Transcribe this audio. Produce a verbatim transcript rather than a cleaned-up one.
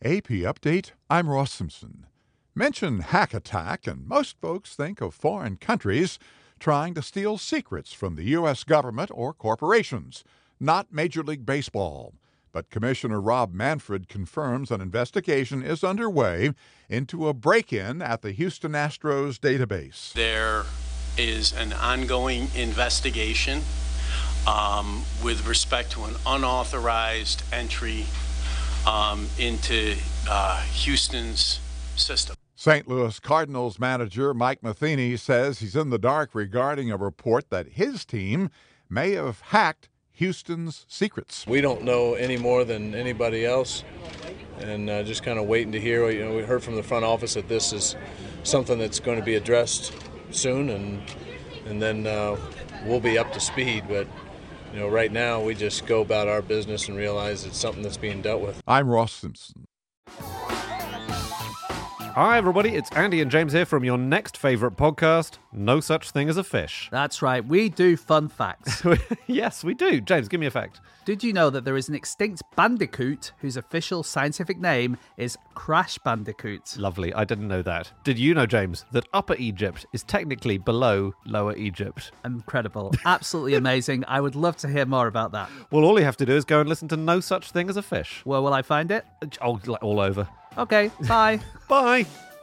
A P Update, I'm Ross Simpson. Mention hack attack, and most folks think of foreign countries trying to steal secrets from the U S government or corporations, not Major League Baseball. But Commissioner Rob Manfred confirms an investigation is underway into a break-in at the Houston Astros database. There is an ongoing investigation um, with respect to an unauthorized entry um, into uh, Houston's system. Saint Louis Cardinals manager Mike Matheny says he's in the dark regarding a report that his team may have hacked Houston's secrets. We don't know any more than anybody else, and uh, just kind of waiting to hear. You know, we heard from the front office that this is something that's going to be addressed soon, and and then uh, we'll be up to speed. But you know, right now we just go about our business and realize it's something that's being dealt with. I'm Ross Simpson. Hi everybody, it's Andy and James here from your next favourite podcast, No Such Thing as a Fish. That's right, we do fun facts. Yes, we do. James, give me a fact. Did you know that there is an extinct bandicoot whose official scientific name is Crash Bandicoot? Lovely, I didn't know that. Did you know, James, that Upper Egypt is technically below Lower Egypt? Incredible. Absolutely amazing. I would love to hear more about that. Well, all you have to do is go and listen to No Such Thing as a Fish. Where will I find it? Oh, like all over. Okay, bye. Bye.